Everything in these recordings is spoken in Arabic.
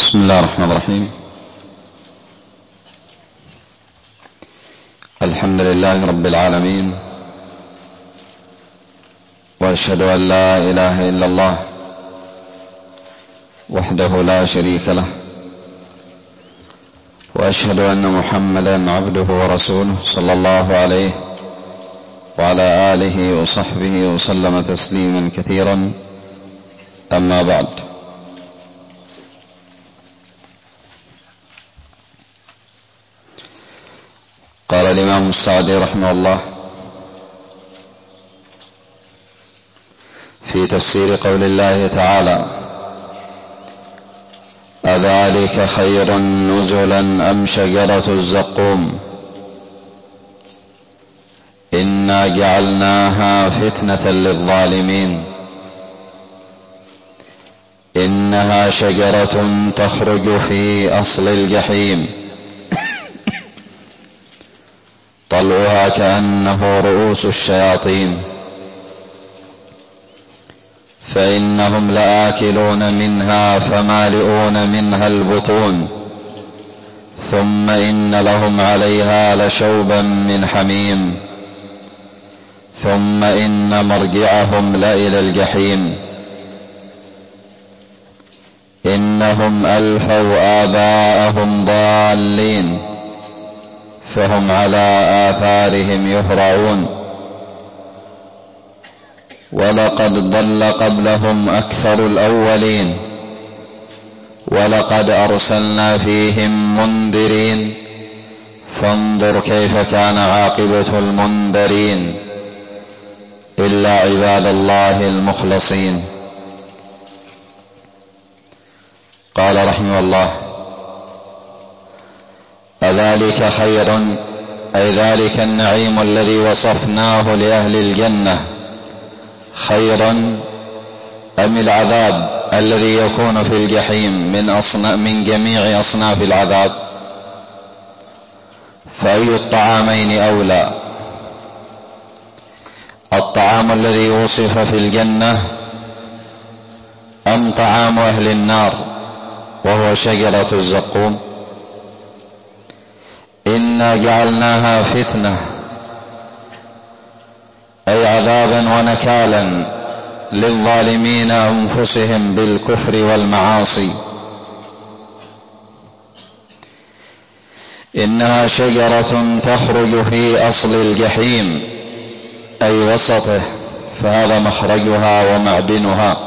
بسم الله الرحمن الرحيم. الحمد لله رب العالمين، وأشهد أن لا إله إلا الله وحده لا شريك له، وأشهد أن محمدا عبده ورسوله صلى الله عليه وعلى آله وصحبه وسلم تسليما كثيرا. أما بعد، قال الإمام السعدي رحمه الله في تفسير قول الله تعالى: أذلك خير نزلا أم شجرة الزقوم إنا جعلناها فتنة للظالمين إنها شجرة تخرج في أصل الجحيم طلعها كأنه رؤوس الشياطين فإنهم لآكلون منها فمالئون منها البطون ثم إن لهم عليها لشوبا من حميم ثم إن مرجعهم لإلى الجحيم إنهم ألفوا آباءهم ضالين فهم على آثارهم يهرعون ولقد ضل قبلهم أكثر الأولين ولقد أرسلنا فيهم منذرين فانظر كيف كان عاقبة المنذرين إلا عباد الله المخلصين. قال رحمه الله: أذلك خير، أي ذلك النعيم الذي وصفناه لأهل الجنة خيرا أم العذاب الذي يكون في الجحيم من جميع أصناف العذاب؟ فأي الطعامين أولى؟ الطعام الذي وصف في الجنة أم طعام أهل النار وهو شجرة الزقوم؟ إنا جعلناها فتنة، أي عذابا ونكالا للظالمين أنفسهم بالكفر والمعاصي. إنها شجرة تخرج في أصل الجحيم، أي وسطه، فهذا مخرجها ومعدنها،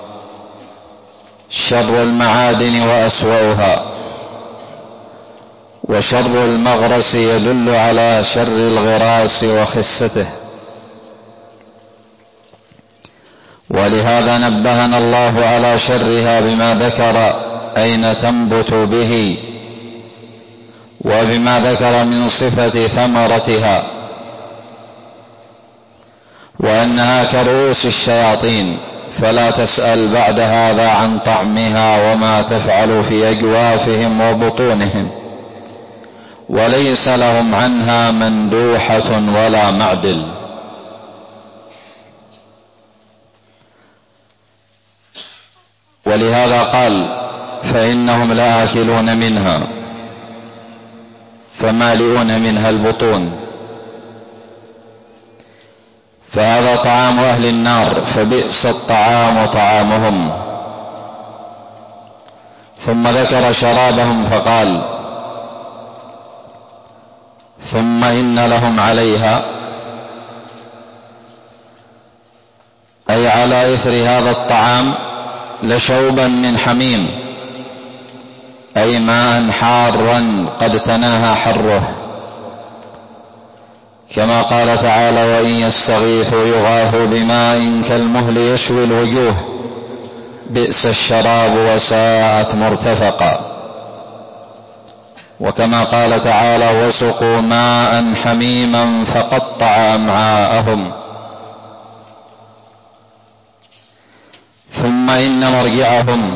شر المعادن وأسوأها. وشر المغرس يدل على شر الغراس وخسته، ولهذا نبهنا الله على شرها بما ذكر أين تنبت به وبما ذكر من صفة ثمرتها، وأنها كرؤوس الشياطين، فلا تسأل بعد هذا عن طعمها وما تفعل في أجوافهم وبطونهم، وليس لهم عنها مندوحة ولا معدل. ولهذا قال: فإنهم لآكلون منها فمالئون منها البطون، فهذا طعام أهل النار، فبئس الطعام طعامهم. ثم ذكر شرابهم فقال: ثم إن لهم عليها، أي على إثر هذا الطعام، لشوبا من حميم، أي ماء حارا قد تناهى حره، كما قال تعالى: وإن يستغيثوا يغاثوا بماء كالمهل يشوي الوجوه بئس الشراب وساءت مرتفقا. وكما قال تعالى: وسقوا ماء حميما فقطع أمعاءهم. ثم إن مرجعهم،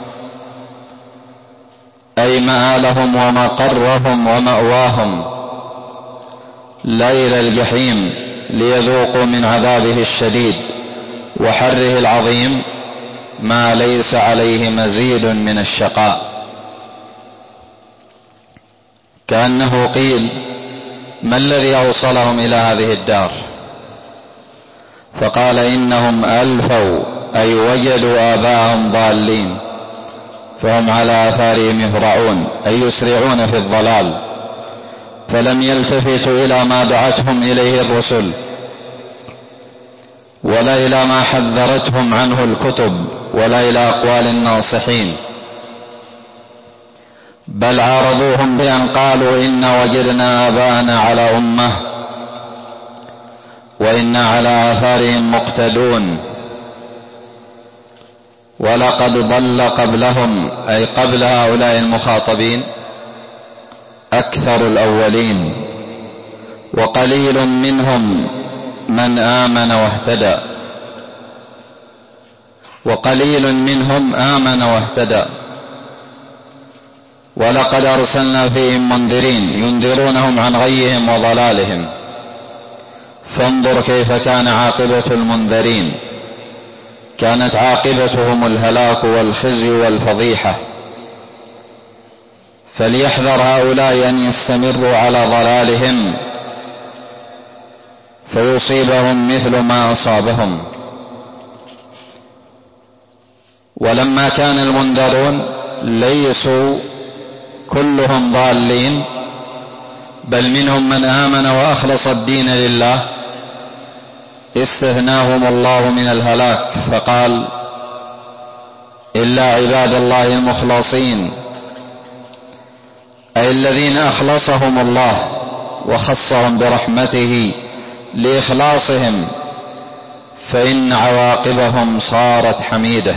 أي مآلهم ومقرهم ومأواهم، لإلى الجحيم ليذوقوا من عذابه الشديد وحره العظيم ما ليس عليه مزيد من الشقاء. كأنه قيل: ما الذي أوصلهم إلى هذه الدار؟ فقال: إنهم ألفوا أي وجدوا آباءهم ضالين، فهم على آثارهم يهرعون أي يسرعون في الضلال، فلم يلتفتوا إلى ما دعتهم إليه الرسل، ولا إلى ما حذرتهم عنه الكتب، ولا إلى أقوال الناصحين، بل عارضوهم بأن قالوا: إنا وجدنا آباءنا على أمة، وإنا على آثارهم مقتدون، ولقد ضل قبلهم أي قبل هؤلاء المخاطبين أكثر الأولين، وقليل منهم من آمن واهتدى، وقليل منهم آمن واهتدى. ولقد أرسلنا فيهم منذرين ينذرونهم عن غيهم وضلالهم، فانظر كيف كان عاقبة المنذرين، كانت عاقبتهم الهلاك والخزي والفضيحة. فليحذر هؤلاء أن يستمروا على ضلالهم فيصيبهم مثل ما أصابهم. ولما كان المنذرون ليسوا كلهم ضالين، بل منهم من آمن وأخلص الدين لله، استثناهم الله من الهلاك فقال: إلا عباد الله المخلصين، أي الذين أخلصهم الله وخصهم برحمته لإخلاصهم، فإن عواقبهم صارت حميدة.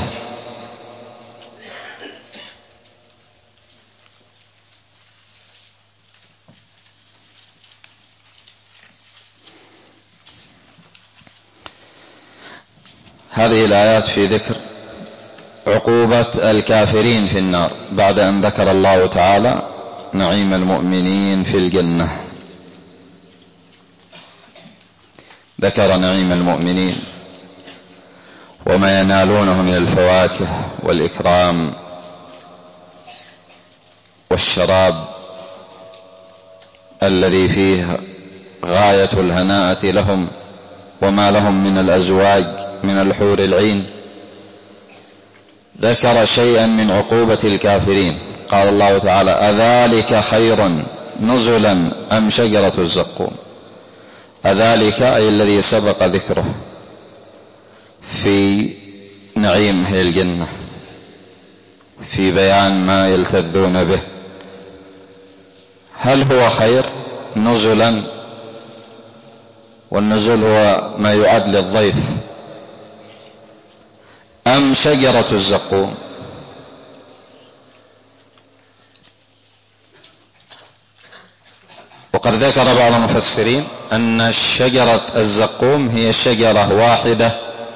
هذه الآيات في ذكر عقوبة الكافرين في النار، بعد أن ذكر الله تعالى نعيم المؤمنين في الجنة. ذكر نعيم المؤمنين وما ينالونه من الفواكه والإكرام والشراب الذي فيه غاية الهناءة لهم، وما لهم من الأزواج من الحور العين. ذكر شيئا من عقوبة الكافرين، قال الله تعالى: أذلك خير نزلا أم شجرة الزقوم؟ أذلك أي الذي سبق ذكره في نعيم أهل الجنة، في بيان ما يلتذون به. هل هو خير نزلا؟ والنزل هو ما يعد للضيف، أم شجرة الزقوم؟ وقد ذكر بعض المفسرين أن شجرة الزقوم هي شجرة واحدة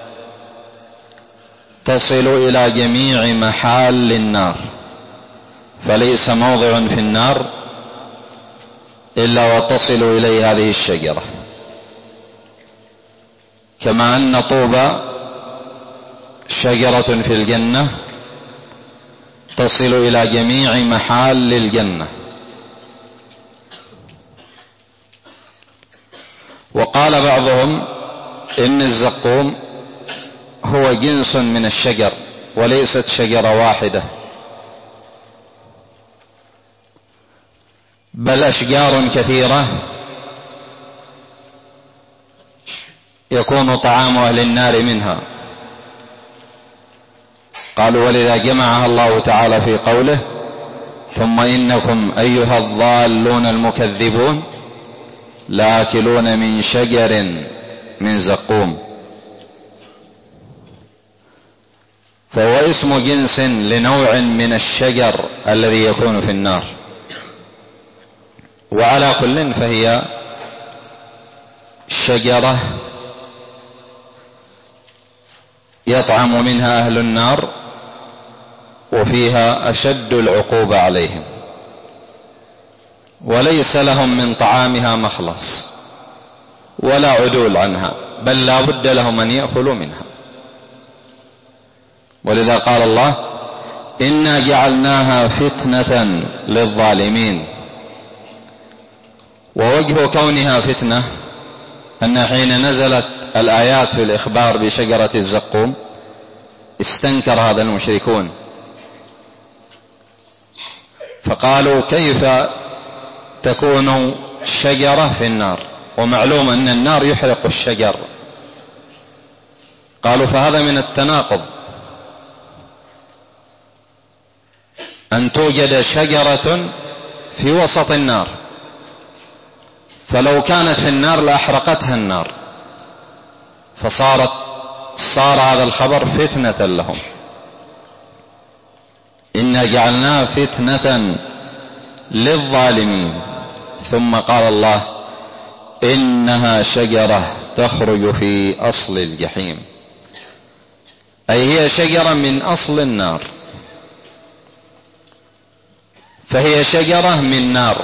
تصل إلى جميع محال النار، فليس موضع في النار إلا وتصل إليه هذه الشجرة، كما أن طوبى شجرة في الجنة تصل إلى جميع محال الجنة. وقال بعضهم إن الزقوم هو جنس من الشجر وليست شجرة واحدة، بل أشجار كثيرة يكون طعام أهل النار منها. قالوا: ولذا جمعها الله تعالى في قوله: ثم إنكم أيها الضالون المكذبون لآكلون من شجر من زقوم. فهو اسم جنس لنوع من الشجر الذي يكون في النار. وعلى كل فهي شجرة يطعم منها أهل النار، وفيها أشد العقوبة عليهم، وليس لهم من طعامها مخلص ولا عدول عنها، بل لا بد لهم أن يأكلوا منها. ولذا قال الله: إنا جعلناها فتنة للظالمين. ووجه كونها فتنة أن حين نزلت الآيات في الإخبار بشجرة الزقوم استنكر هذا المشركون، فقالوا كيف تكون شجرة في النار، ومعلوم أن النار يحرق الشجر. قالوا فهذا من التناقض أن توجد شجرة في وسط النار، فلو كانت في النار لأحرقتها النار، صار هذا الخبر فتنة لهم. إنا جعلناها فتنة للظالمين. ثم قال الله إنها شجرة تخرج في أصل الجحيم، أي هي شجرة من أصل النار، فهي شجرة من نار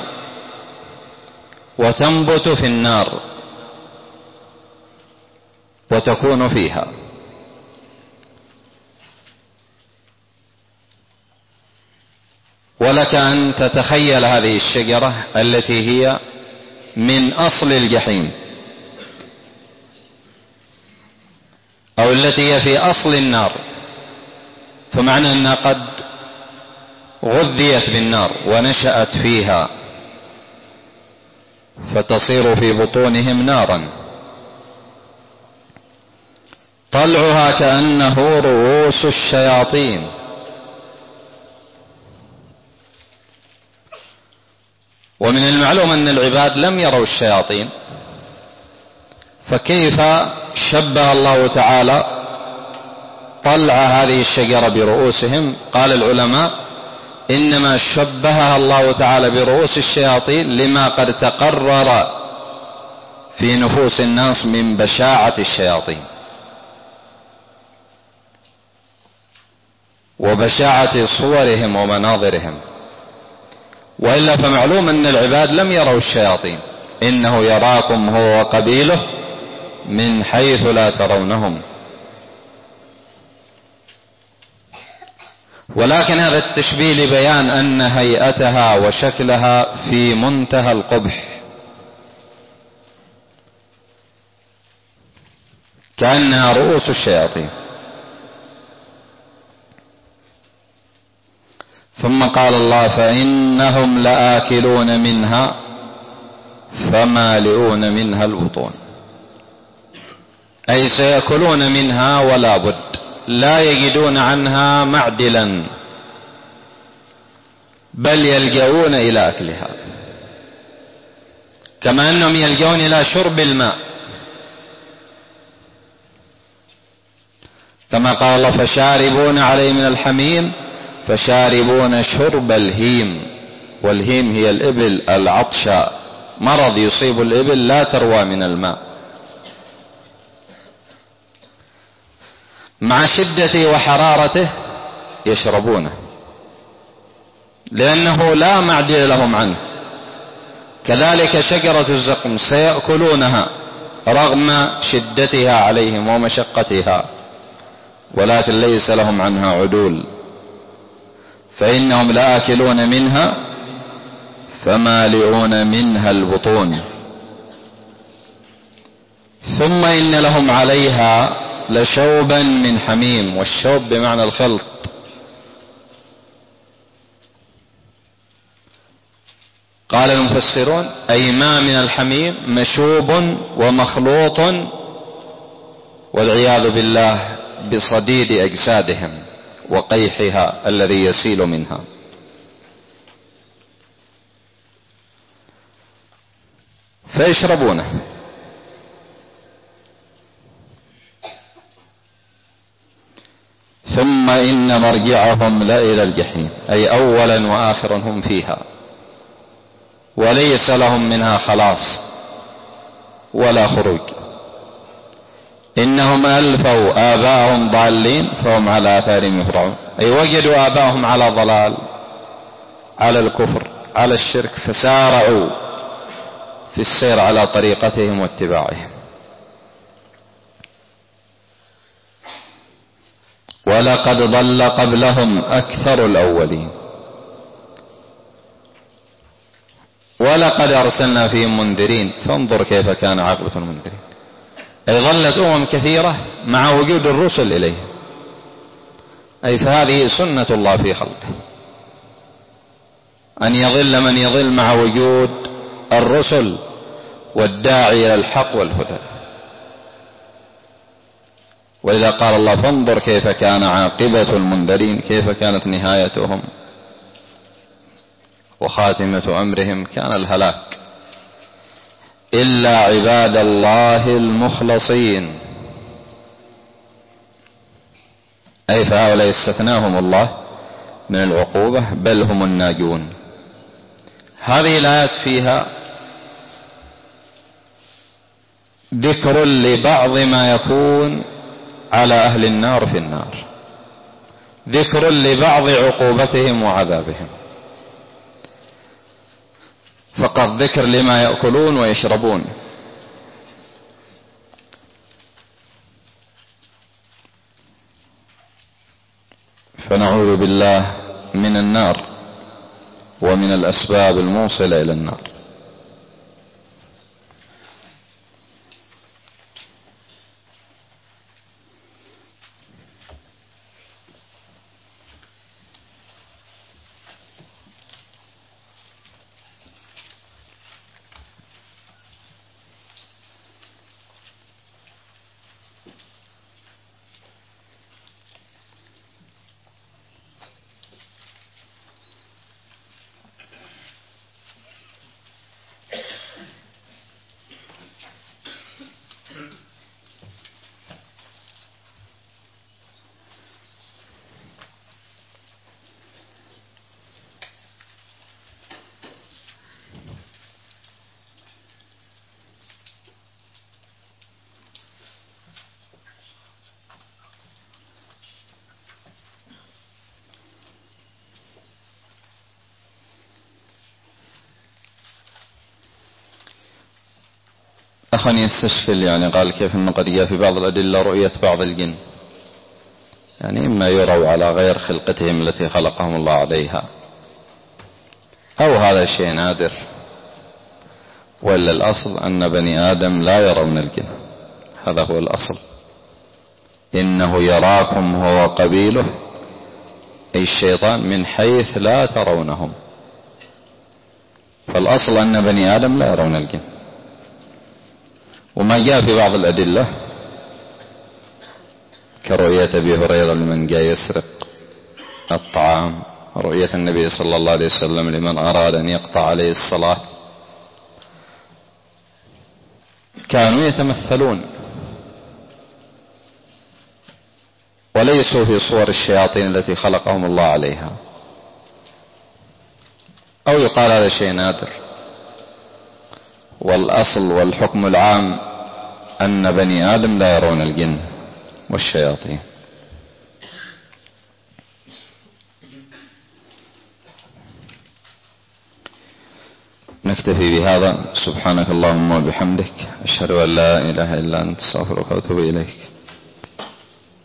وتنبت في النار وتكون فيها. ولك أن تتخيل هذه الشجرة التي هي من أصل الجحيم أو التي هي في أصل النار، فمعنى أنها قد غذيت بالنار ونشأت فيها فتصير في بطونهم نارا. طلعها كأنه رؤوس الشياطين، ومن المعلوم أن العباد لم يروا الشياطين، فكيف شبه الله تعالى طلع هذه الشجرة برؤوسهم؟ قال العلماء إنما شبهها الله تعالى برؤوس الشياطين لما قد تقرر في نفوس الناس من بشاعة الشياطين وبشاعة صورهم ومناظرهم، وإلا فمعلوم أن العباد لم يروا الشياطين، إنه يراكم هو وقبيله من حيث لا ترونهم. ولكن هذا التشبيه لبيان أن هيئتها وشكلها في منتهى القبح، كأنها رؤوس الشياطين. ثم قال الله فإنهم لآكلون منها فمالئون منها البطون، أي سيأكلون منها ولا بد، لا يجدون عنها معدلا، بل يلجؤون إلى أكلها، كما أنهم يلجؤون إلى شرب الماء، كما قال الله فشاربون عليه من الحميم فشاربون شرب الهيم. والهيم هي الإبل العطشاء، مرض يصيب الإبل لا تروى من الماء، مع شدته وحرارته يشربونه لأنه لا معدل لهم عنه. كذلك شجرة الزقوم سيأكلونها رغم شدتها عليهم ومشقتها، ولكن ليس لهم عنها عدول. فإنهم لآكلون منها فمالئون منها البطون، ثم إن لهم عليها لشوبا من حميم، والشوب بمعنى الخلط. قال المفسرون أي ما من الحميم مشوب ومخلوط والعياذ بالله بصديد أجسادهم وقيحها الذي يسيل منها. فيشربونه. ثم إن مرجعهم لإلى الجحيم، أي أولا وآخرا هم فيها وليس لهم منها خلاص ولا خروج. إنهم ألفوا آباءهم ضالين فهم على آثارهم يهرعون، أي وجدوا آباءهم على ضلال، على الكفر، على الشرك، فسارعوا في السير على طريقتهم واتباعهم. ولقد ضل قبلهم أكثر الأولين. ولقد أرسلنا فيهم منذرين فانظر كيف كان عاقبة المنذرين. أي ظلت كثيرة مع وجود الرسل إليه. أي فهذه سنة الله في خلقه، أن يضل من يضل مع وجود الرسل والداعي إلى الحق والهدى. وإذا قال الله فانظر كيف كان عاقبة المنذرين، كيف كانت نهايتهم وخاتمة أمرهم، كان الهلاك إلا عباد الله المخلصين. أي فهؤلاء استثناهم الله من العقوبة، بل هم الناجون. هذه الآيات فيها ذكر لبعض ما يكون على أهل النار في النار، ذكر لبعض عقوبتهم وعذابهم، فقط ذكر لما يأكلون ويشربون. فنعوذ بالله من النار ومن الأسباب الموصلة إلى النار. أخني يستشكل، يعني قال كيف أنه قد جاء في بعض الأدلة رؤية بعض الجن، يعني إما يروا على غير خلقتهم التي خلقهم الله عليها، أو هذا شيء نادر، ولا الأصل أن بني آدم لا يرون الجن، هذا هو الأصل. إنه يراكم هو قبيله، أي الشيطان، من حيث لا ترونهم. فالأصل أن بني آدم لا يرون الجن. وما جاء في بعض الأدلة كرؤية أبي هريرة لمن جاء يسرق الطعام، رؤية النبي صلى الله عليه وسلم لمن أراد أن يقطع عليه الصلاة، كانوا يتمثلون وليسوا في صور الشياطين التي خلقهم الله عليها. أو يقال هذا شيء نادر، والأصل والحكم العام أن بني آدم لا يرون الجن والشياطين. نكتفي بهذا. سبحانك اللهم وبحمدك، أشهد أن لا إله إلا أنت، استغفرك وأتوب إليك.